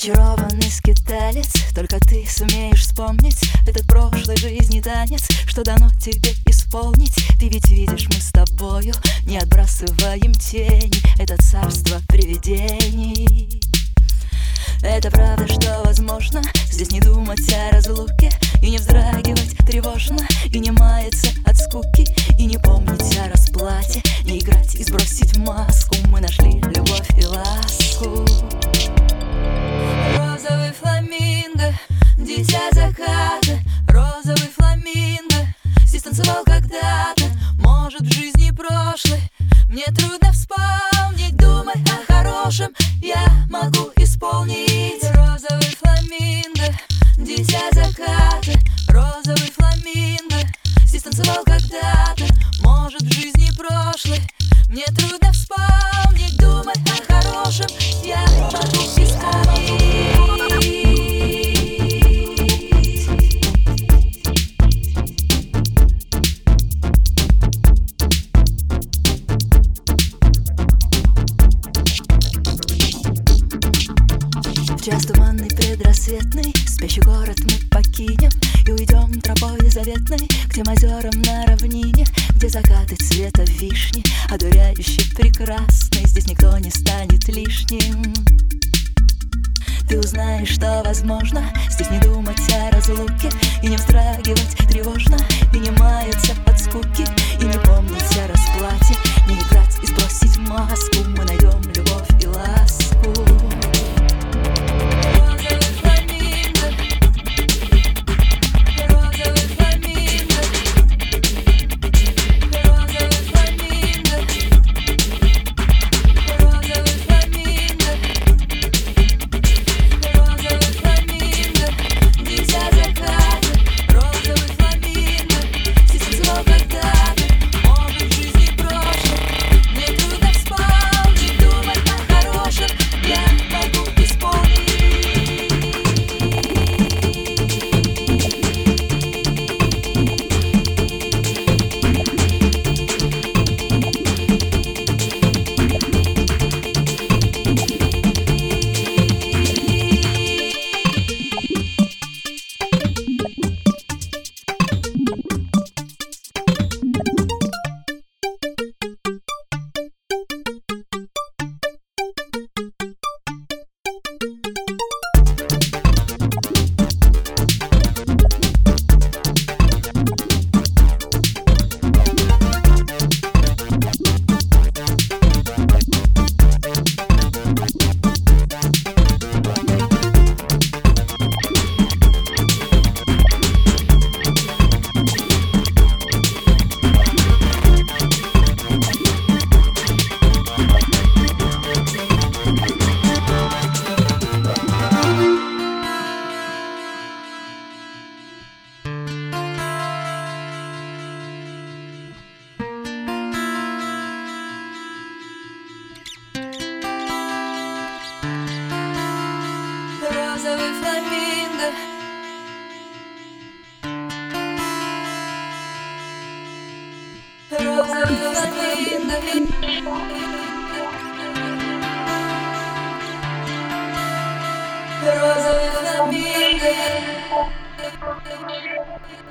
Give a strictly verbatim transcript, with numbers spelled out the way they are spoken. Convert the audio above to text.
Зачарованный скиталец, только ты сумеешь вспомнить этот прошлой жизни танец, что дано тебе исполнить. Ты ведь видишь, мы с тобою не отбрасываем тени, это царство привидений. Это правда, что возможно здесь не думать о разлуке и не вздрагивать тревожно, и не маяться от скуки, и не помнить о расплате, не играть и сбросить маску. Мы нашли любовь и ласку. Розовый фламинго, дитя заката, розовый фламинго, здесь танцевал когда-то. Может, в жизни прошлой мне трудно вспомнить, думай о хорошем я могу исполнить. Розовый фламинго, дитя заката, розовый фламинго, здесь танцевал когда-то. Может, в жизни прошлой мне трудно вспомнить, думай о хорошем я могу исполнить. В час туманный предрассветный спящий город мы покинем и уйдем тропой заветной к тем озерам на равнине, где закаты цвета вишни, одуряюще прекрасный. Здесь никто не станет лишним. Ты узнаешь, что возможно здесь не думать о разлуке и не вздрагивать тревожно, и не маяться от скуки, и не помнить о расплате, не играть и сбросить маску. Мы найдем любовь и ласку. Розовый фламинго, розовый фламинго, розовый фламинго.